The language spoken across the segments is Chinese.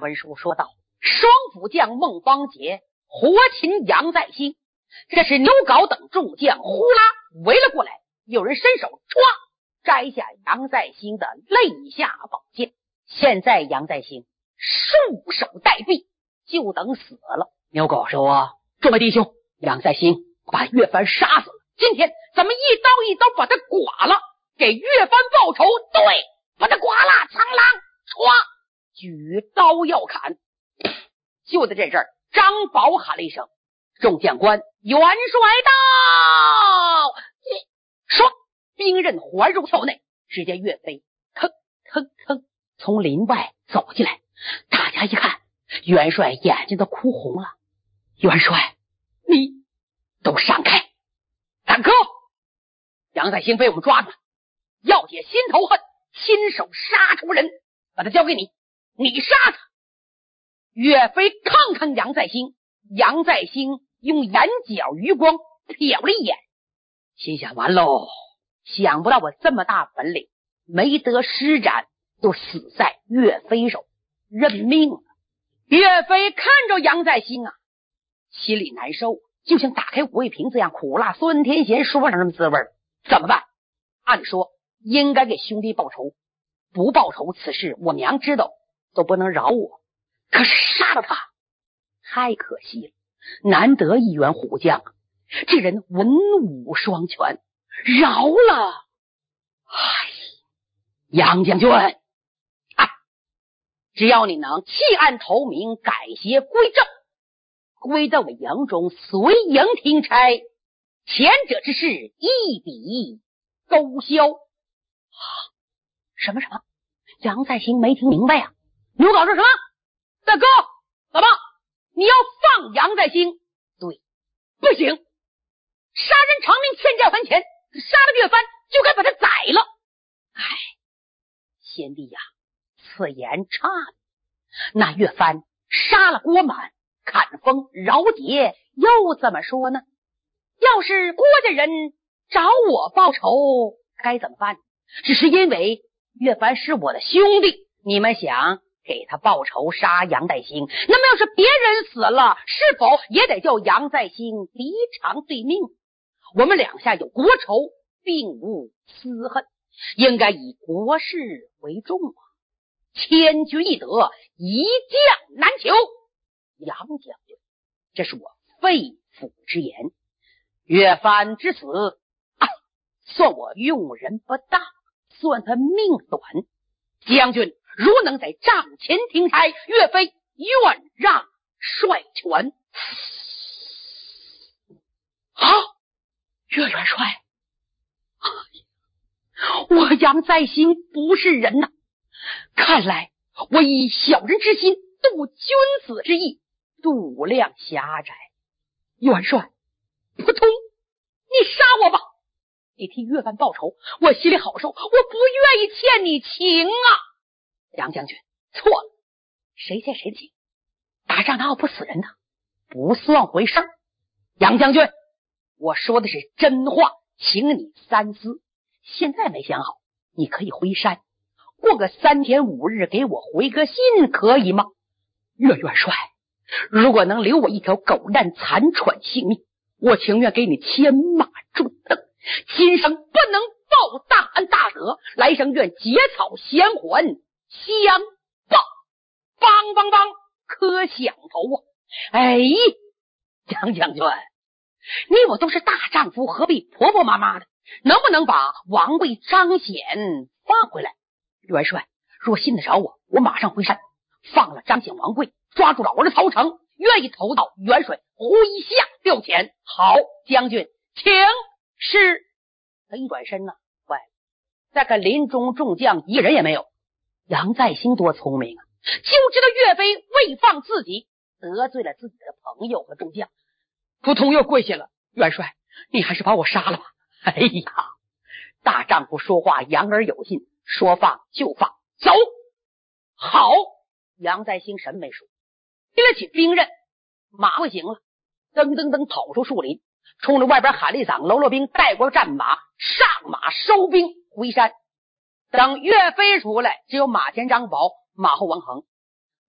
文书说道：双府将孟方杰活擒杨再兴，这是牛皋等众将呼啦围了过来，有人伸手歘摘下杨再兴的肋下宝剑。现在杨再兴束手待毙，就等死了。牛皋说：众位弟兄，杨再兴把岳帆杀死了，今天咱们一刀一刀把他剐了，给岳帆报仇。对，把他剐了，苍狼歘举刀要砍。就在这阵儿，张宝喊了一声：众将官，元帅到！唰，兵刃环入鞘内，只见岳飞腾腾腾从林外走进来。大家一看，元帅眼睛都哭红了。元帅，你都闪开！大哥，杨再兴被我们抓住了，要解心头恨，亲手杀出人，把他交给你，你杀他。岳飞看看杨再兴，杨再兴用眼角余光瞟了一眼，心想完喽，想不到我这么大本领，没得施展就死在岳飞手，认命了。岳飞看着杨再兴啊，心里难受，就像打开五味瓶子一样，苦辣酸甜咸说不上什么滋味。怎么办？按说应该给兄弟报仇，不报仇此事我娘知道都不能饶我，可是杀了他太可惜了，难得一员虎将，这人文武双全，饶了。杨将军啊，只要你能弃暗投明，改邪归正，归到我营中随营听差，前者之事一笔勾销。什么？杨再兴没听明白啊！牛皋说什么？大哥，老爸，你要放杨再兴？对，不行，杀人偿命，欠债还钱，杀了岳帆就该把他宰了。贤弟呀，此言差了。那岳帆杀了郭满，砍封饶节，又怎么说呢？要是郭家人找我报仇，该怎么办？只是因为岳帆是我的兄弟，你们想给他报仇杀杨再兴，那么要是别人死了，是否也得叫杨再兴离偿对命？我们两下有国仇，并无私恨，应该以国事为重啊！千军易得，一将难求。杨将军，这是我肺腑之言。岳帆之死算我用人不当，算他命短。将军如能在帐前听差，岳飞愿让帅权。岳元帅，我杨再兴不是人呐！看来我以小人之心度君子之意，度量狭窄。元帅，扑通，你杀我吧！你替岳帆报仇，我心里好受，我不愿意欠你情啊！杨将军，错了，谁欠谁的情？打仗哪有不死人的？不算回事儿。杨将军，我说的是真话，请你三思。现在没想好，你可以回山，过个3天5日给我回个信，可以吗？岳元帅，如果能留我一条狗蛋残喘性命，我情愿给你牵马助蹬，今生不能报大恩大德，来生愿结草衔环，相报。梆梆梆，磕响头啊！杨将军，你我都是大丈夫，何必婆婆妈妈的？能不能把王贵、张显放回来？元帅，若信得着我，我马上回山，放了张显、王贵，抓住老儿的曹成，愿意投到元帅麾下调遣。好，将军，请是。他一转身呢，喂，再看林中众将一人也没有。杨再兴多聪明啊，就知道岳飞未放自己，得罪了自己的朋友和众将，扑通又跪下了。元帅，你还是把我杀了吧！大丈夫说话言而有信，说放就放，走。好，杨再兴什么没说，提了起兵刃，马不行了，噔噔噔跑出树林，冲着外边喊了一嗓：喽啰兵，带过战马，上马收兵回山。等岳飞出来，只有马前张宝，马后王恒。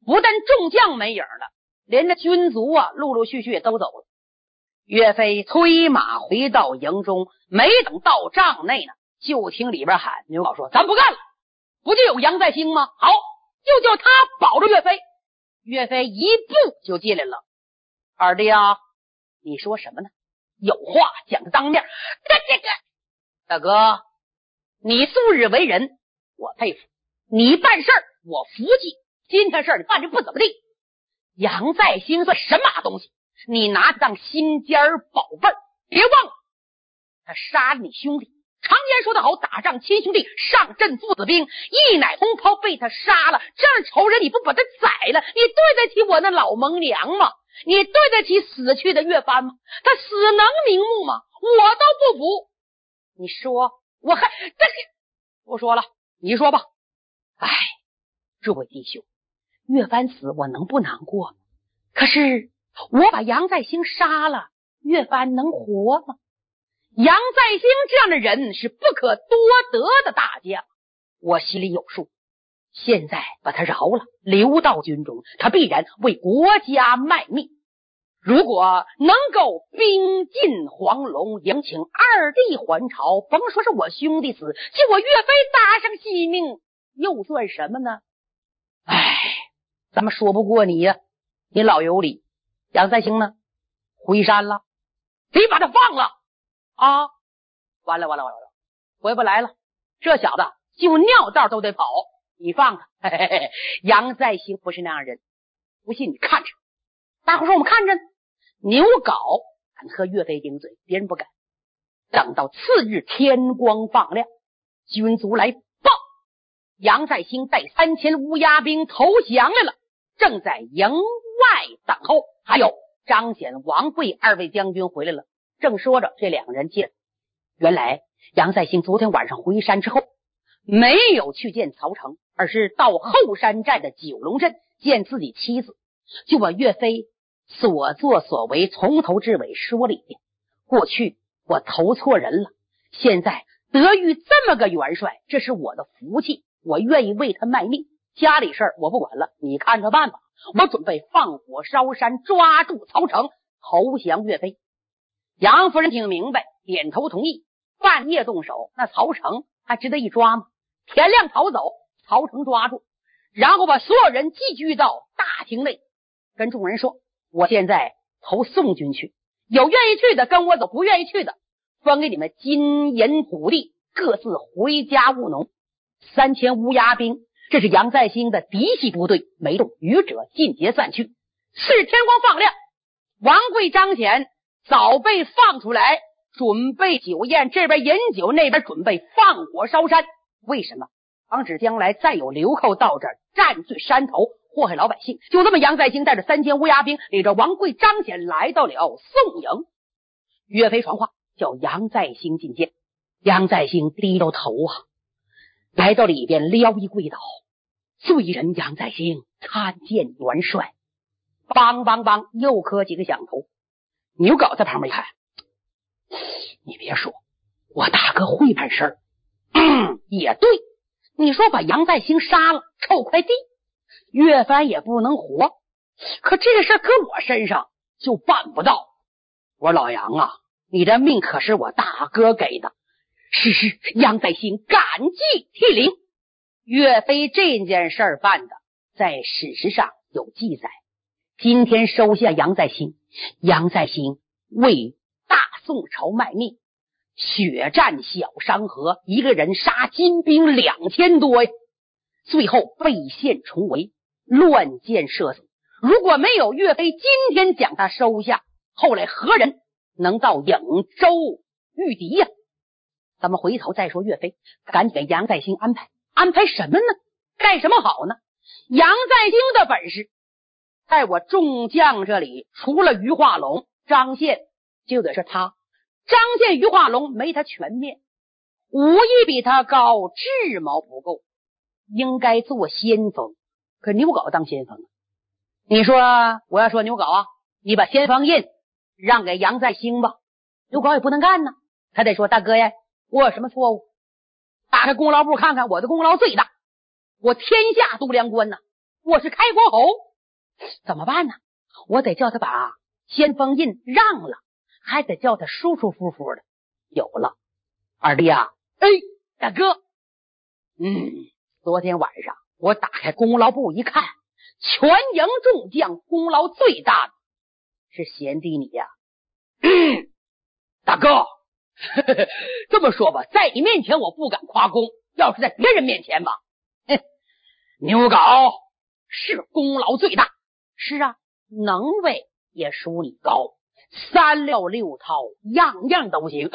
不但众将没影了，连着军卒啊陆陆续续也都走了。岳飞催马回到营中，没等到帐内呢，就听里边喊牛皋说：“咱不干了，不就有杨再兴吗？好，就叫他保着岳飞。”岳飞一步就进来了。二弟啊，你说什么呢？有话讲当面。大哥，你素日为人我佩服，你办事我服气，今天事儿你办得不怎么地。杨再兴算什么东西？你拿当心尖宝贝儿，别忘了他杀了你兄弟。常言说得好，打仗亲兄弟，上阵父子兵，一奶同胞被他杀了，这样仇人你不把他宰了，你对得起我那老蒙娘吗？你对得起死去的岳帆吗？他死能瞑目吗？我都不服。你说我还不说了，你说吧。哎，诸位弟兄，岳帆死我能不难过？可是我把杨再兴杀了，岳帆能活吗？杨再兴这样的人是不可多得的大将，我心里有数。现在把他饶了，留到军中，他必然为国家卖命。如果能够兵进黄龙，迎请二弟还朝，甭说是我兄弟死，就我岳飞搭上性命，又算什么呢？哎，咱们说不过你呀，你老有理。杨再兴呢？回山了，你把他放了啊！完了，回不来了。这小子就尿道都得跑，你放他。嘿嘿嘿，杨再兴不是那样人，不信你看着。大伙说我们看着呢。牛皋敢和岳飞顶嘴，别人不敢。等到次日天光放亮，军卒来报，杨再兴带3000乌鸦兵投降来了，正在营外等候。还有张显、王贵二位将军回来了。正说着，这两个人进来。原来杨再兴昨天晚上回山之后，没有去见曹成，而是到后山寨的九龙镇见自己妻子，就把岳飞所作所为从头至尾说了一遍。过去我投错人了，现在得遇这么个元帅，这是我的福气，我愿意为他卖命。家里事儿我不管了，你看着办吧。我准备放火烧山，抓住曹成，投降岳飞。杨夫人听明白，点头同意。半夜动手，那曹成还值得一抓吗？天亮逃走，曹成抓住，然后把所有人集聚到大厅内，跟众人说：我现在投宋军去，有愿意去的跟我走，不愿意去的分给你们金银土地，各自回家务农。3000乌鸦兵，这是杨再兴的嫡系部队，没动，余者尽皆散去。是天光放亮，王贵、张显早被放出来，准备酒宴，这边饮酒，那边准备放火烧山。为什么？防止将来再有流寇到这儿占据山头，祸害老百姓。就这么，杨再兴带着3000乌鸦兵，领着王贵、张显来到了宋营。岳飞传话叫杨再兴觐见。杨再兴低着头啊，来到里边撩衣跪倒，罪人杨再兴参见元帅。梆梆梆，又磕几个响头。牛皋在旁边一看，你别说，我大哥会办事儿。也对，你说把杨再兴杀了，臭块地，岳帆也不能活。可这个事搁我身上就办不到。我说老杨啊，你的命可是我大哥给的。是，杨再兴感激涕零。岳飞这件事儿办的，在史实上有记载。今天收下杨再兴，杨再兴为大宋朝卖命，血战小商河，一个人杀金兵2000多呀，最后被陷重围，乱箭射死。如果没有岳飞今天将他收下，后来何人能到颍州御敌呀？咱们回头再说岳飞，赶紧给杨再兴安排什么呢？干什么好呢？杨再兴的本事在我众将这里，除了于化龙、张宪，就得是他。张宪、于化龙没他全面，武艺比他高，智谋不够，应该做先锋。可牛皋当先锋，你说我要说牛皋啊，你把先锋印让给杨再兴吧，牛皋也不能干呢。他得说大哥呀，我有什么错误？打开功劳簿看看，我的功劳最大，我天下度量官呢， 我是开国侯，怎么办呢？我得叫他把先锋印让了，还得叫他舒舒服服的。有了，二弟啊，哎，大哥，昨天晚上我打开功劳簿一看，全营众将功劳最大的是贤弟你呀。大哥，这么说吧，在你面前我不敢夸功，要是在别人面前吧，牛皋是功劳最大。是啊，能为也输你高，三料六套样样都行。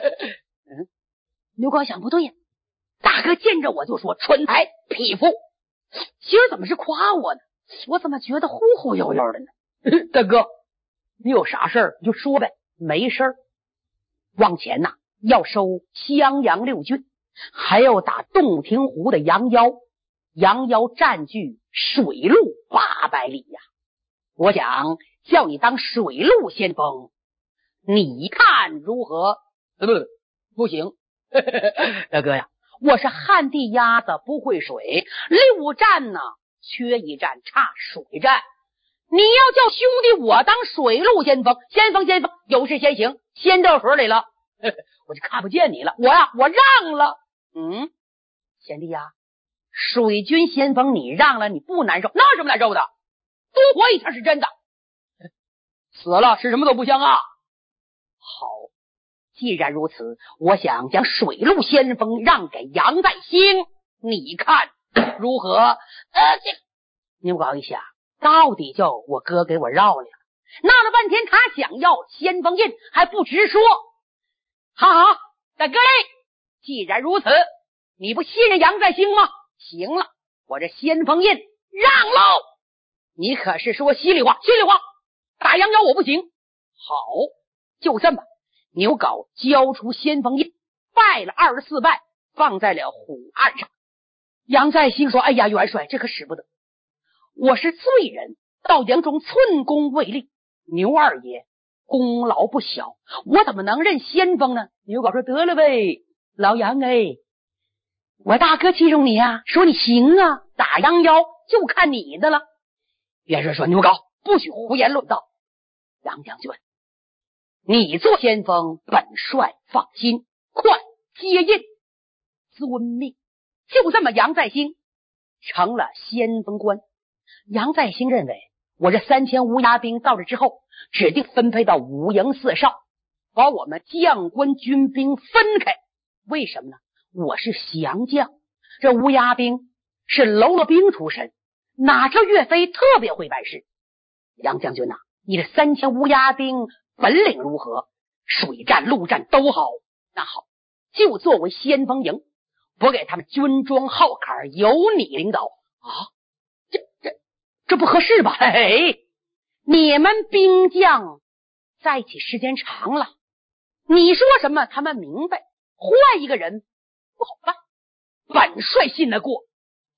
牛皋想不对呀，大哥见着我就说蠢材匹夫，今儿怎么是夸我呢？我怎么觉得忽忽悠悠的呢？大哥，你有啥事儿你就说呗。没事儿，往前呐，要收襄阳6郡，还要打洞庭湖的杨腰，杨腰占据水路800里呀。我想叫你当水路先锋，你看如何？不行。大哥呀，我是旱地鸭子不会水，6战呢缺一战，差水战。你要叫兄弟我当水路先锋，先锋有事先行，先到水里了，我就看不见你了。我让了。贤弟呀，水军先锋你让了，你不难受？那有什么难受的？多活一天是真的，死了是什么都不香啊。好，既然如此，我想将水路先锋让给杨再兴，你看如何？牛皋一想，到底叫我哥给我绕了，闹了半天他想要先锋印还不直说。好，大哥嘞，既然如此，你不信任杨再兴吗？行了，我这先锋印让喽。你可是说稀里话，打杨腰我不行。好，就这么，牛皋交出先锋印，拜了24拜，放在了湖岸上。杨再兴说：哎呀，元帅，这可使不得，我是罪人，到营中寸功未立，牛二爷功劳不小，我怎么能认先锋呢？牛皋说：得了呗，老杨我大哥器重你啊，说你行啊，打杨腰就看你的了。元帅说：牛皋不许胡言乱造。杨将军，你做先锋，本帅放心，快接印，遵命。就这么，杨再兴成了先锋官。杨再兴认为，我这3000乌鸦兵到这之后，指定分配到5营4哨，把我们将官军兵分开。为什么呢？我是降将，这乌鸦兵是喽啰兵出身，哪知岳飞特别会办事。杨将军你这3000乌鸦兵本领如何？水战陆战都好。那好，就作为先锋营，不给他们军装号坎，由你领导啊。这不合适吧？嘿，你们兵将在一起时间长了，你说什么他们明白，换一个人不好办，本帅信得过。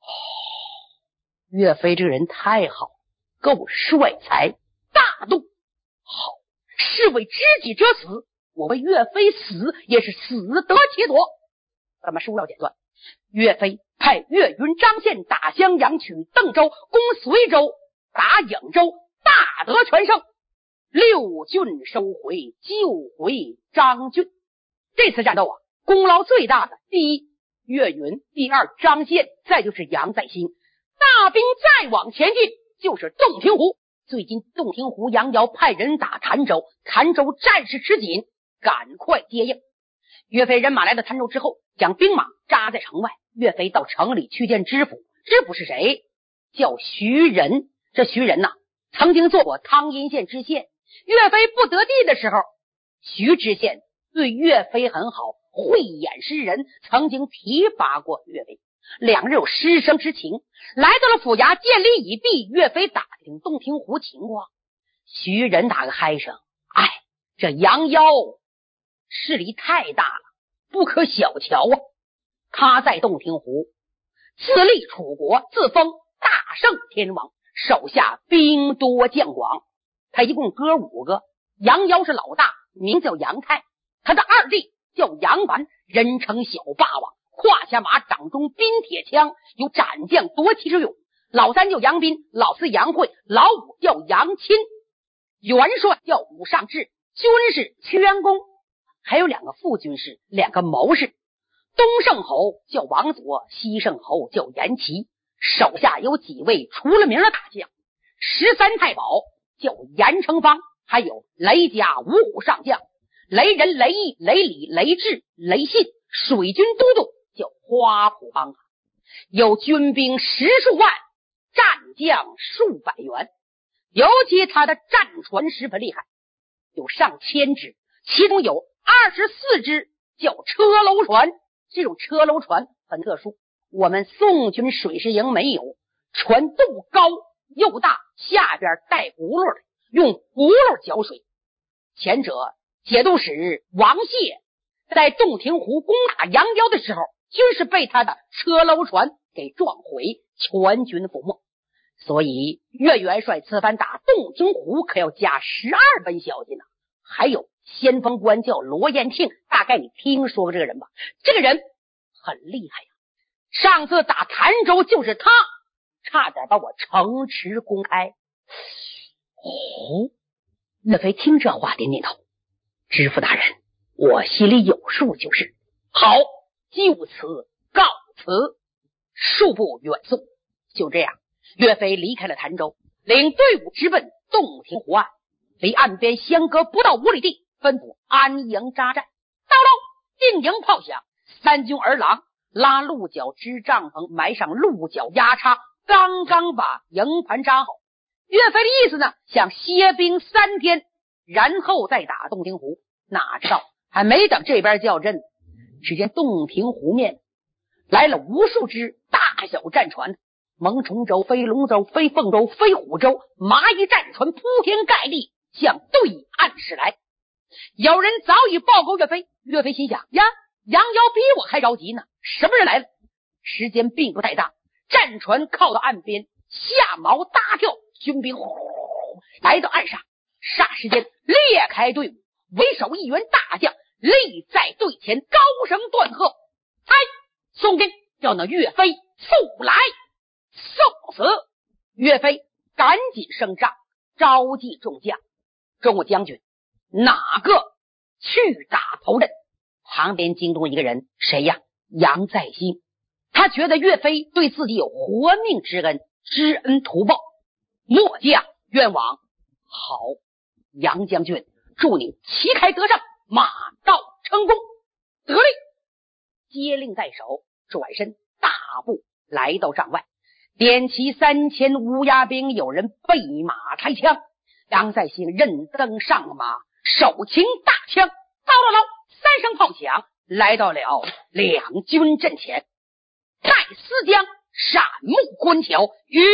岳飞这个人太好，够帅才大度。好，是为知己者死，我为岳飞死也是死得其所。咱们书要简断，岳飞派岳云、张宪打襄阳，取邓州，攻随州，打颍州，大得全胜，6郡收回，救回张俊。这次战斗功劳最大的，第一岳云，第二张宪，再就是杨再兴。大兵再往前进就是洞庭湖。最近洞庭湖杨瑶派人打潭州，潭州战事吃紧，赶快接应。岳飞人马来到潭州之后，将兵马扎在城外。岳飞到城里去见知府，知府是谁？叫徐仁。这徐仁曾经做过汤阴县知县。岳飞不得地的时候，徐知县对岳飞很好，慧眼识人，曾经提拔过岳飞，两人有师生之情。来到了府衙，见礼已毕，岳飞打听洞庭湖情况。徐仁打个嗨声：这杨妖势力太大了，不可小瞧啊！他在洞庭湖自立楚国，自封大圣天王，手下兵多将广。他一共哥5个，杨妖是老大，名叫杨泰，他的二弟叫杨完，人称小霸王，胯下马，掌中冰铁枪，有斩将夺旗之勇。 老三叫杨斌，老四杨慧，老五叫杨钦。元帅叫武尚志，军士屈元公，还有2个副军士，2个谋士。东胜侯叫王佐，西胜侯叫严琦。手下有几位出了名的大将，13太保叫严成方，还有雷家五虎上将雷仁、雷毅、雷礼、雷志、雷信。水军都督叫花圃帮，有军兵10数万，战将数百员。尤其他的战船十分厉害，有上千只，其中有24只叫车楼船。这种车楼船很特殊，我们宋军水师营没有。船肚高又大，下边带轱辘的，用轱辘搅水。前者节度使王谢在洞庭湖攻打杨彪的时候，就是被他的车楼船给撞毁，全军覆没。所以岳元帅此番打洞庭湖可要加12分小心呢。还有先锋官叫罗彦庆，大概你听说过这个人吧？这个人很厉害呀，上次打潭州就是他，差点把我城池攻开。岳飞听这话点点头，知府大人，我心里有数就是。好，就此告辞。数步远送。就这样，岳飞离开了潭州，领队伍直奔洞庭湖岸，离岸边相隔不到5里地，吩咐安营扎寨。到喽，定营炮响，3军儿郎拉鹿角支帐篷，埋上鹿角压叉，刚刚把营盘扎好。岳飞的意思呢，想歇兵3天，然后再打洞庭湖。哪知道还没等这边叫阵，只见洞庭湖面来了无数只大小战船，蒙虫舟、飞龙舟、飞凤舟、飞虎舟，蚂蚁战船铺天盖地向对岸驶来。有人早已报告岳飞，岳飞心想呀，杨彪比我还着急呢，什么人来了？时间并不太大，战船靠到岸边，下锚搭跳，军兵呼来到岸上，霎时间裂开队伍，为首一员大将立在队前，高声断喝：嗨，宋兵，叫那岳飞速来，送死！岳飞赶紧升帐，召集众将。中午将军，哪个去打头阵？旁边惊动一个人，谁呀？杨再兴。他觉得岳飞对自己有活命之恩，知恩图报，末将冤枉。好，杨将军，祝你旗开得胜，马到成功。得令，接令在手，转身大步来到帐外，点齐3000乌鸦兵，有人备马抬枪。杨再兴认登上马，手擎大枪，叨叨叨3声炮响，来到了两军阵前。戴思江闪目观瞧，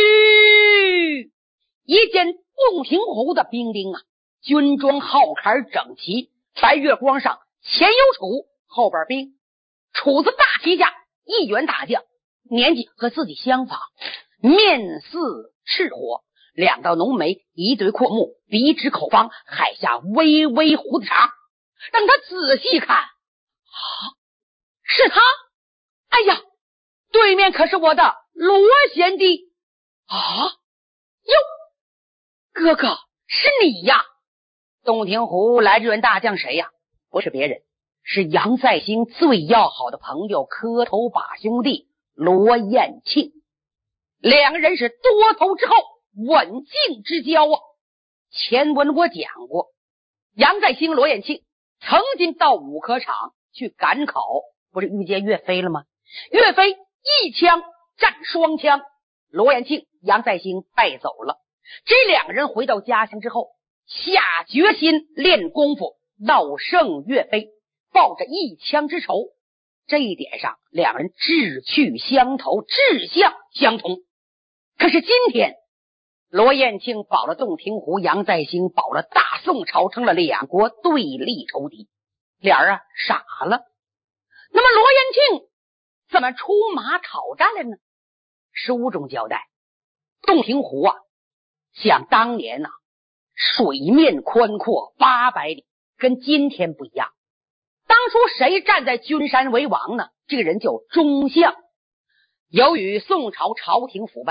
一见洞庭湖的兵丁啊，军装号坎整齐，白月光上前有楚，后边兵。楚子大旗下一员大将，年纪和自己相仿，面似赤火，2道浓眉，一对阔目，鼻直口方，海下微微胡子长。等他仔细看，是他！哎呀，对面可是我的罗贤弟啊！哟，哥哥，是你呀！洞庭湖来这员大将谁呀？不是别人，是杨再兴最要好的朋友，磕头把兄弟罗彦庆。2个人是多头之后，刎颈之交啊！前文我讲过，杨再兴、罗彦庆曾经到武科场去赶考，不是遇见岳飞了吗？岳飞一枪战双枪，罗彦庆、杨再兴败走了。这2个人回到家乡之后，下决心练功夫，闹胜岳飞，抱着一枪之仇。这一点上2人志趣相投，志向相同。可是今天罗彦庆保了洞庭湖，杨再兴保了大宋朝，成了2国对立仇敌。俩人傻了。那么罗彦庆怎么出马讨战了呢？书中交代，洞庭湖啊，想当年啊，水面宽阔800里，跟今天不一样。当初谁站在君山为王呢？这个人叫钟相。由于宋朝朝廷腐败，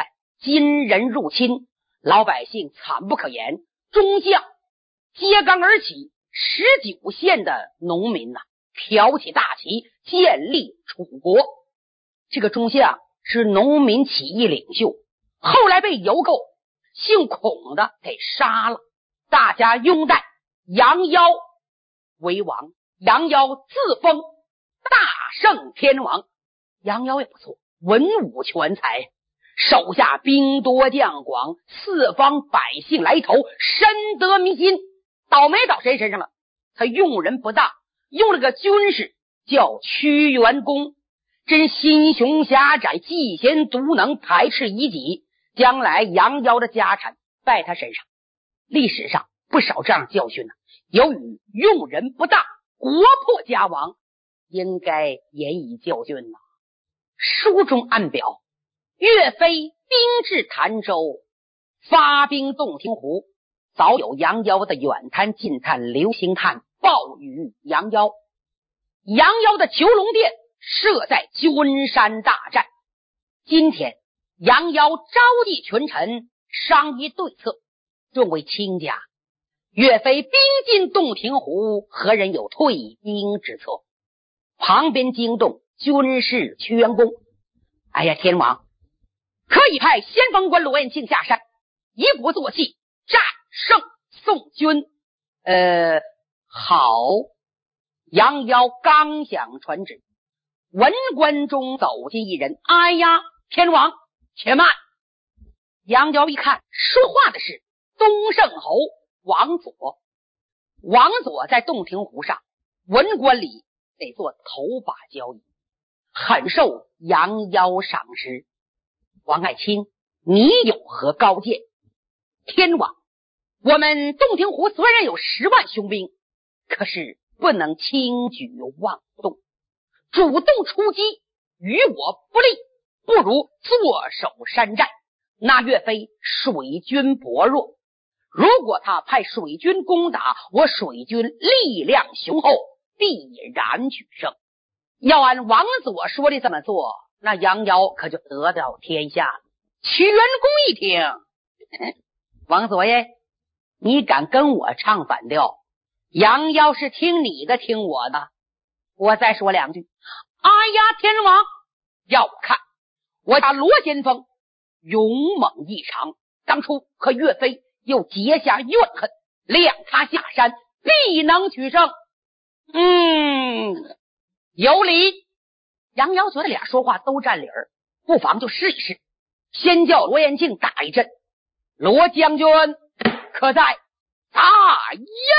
金人入侵，老百姓惨不可言。中将揭竿而起，19县的农民挑起大旗，建立楚国。这个中将是农民起义领袖，后来被游购姓孔的给杀了。大家拥戴杨妖为王，杨妖自封大圣天王。杨妖也不错，文武全才，手下兵多将广，四方百姓来投，深得民心。倒霉倒谁身上了？他用人不当，用了个军士叫屈原公，真心胸狭窄，嫉贤独能，排斥异己，将来杨妖的家产在他身上。历史上不少这样教训由于用人不当，国破家亡，应该严以教训书中暗表，岳飞兵至潭州，发兵洞庭湖，早有杨妖的远探近探流星探报与杨妖。杨妖的囚龙殿设在君山大寨。今天杨妖召集群臣商议对策，众位卿家，岳飞兵进洞庭湖，何人有退兵之策？旁边惊动军士屈原公，哎呀，天王可以派先锋官罗延庆下山，一鼓作气战胜宋军。好。杨妖刚想传旨，文官中走进一人，哎呀，天王且慢。杨妖一看，说话的是东胜侯王佐。王佐在洞庭湖上文官里得做头把交椅，很受杨妖赏识。王爱卿，你有何高见？天王，我们洞庭湖虽然有10万雄兵，可是不能轻举妄动，主动出击与我不利，不如坐守山寨。那岳飞水军薄弱，如果他派水军攻打，我水军力量雄厚，必然取胜。要按王佐说的这么做，那杨妖可就得到天下了。屈原公一听，王佐爷，你敢跟我唱反调？杨妖是听你的听我的。我再说2句。哎呀，天王，要我看，我家罗先锋勇猛异常，当初和岳飞又结下怨恨，谅他下山，必能取胜。有理。杨妖觉得俩说话都占理儿，不妨就试一试。先叫罗延庆打一阵。罗将军可在？在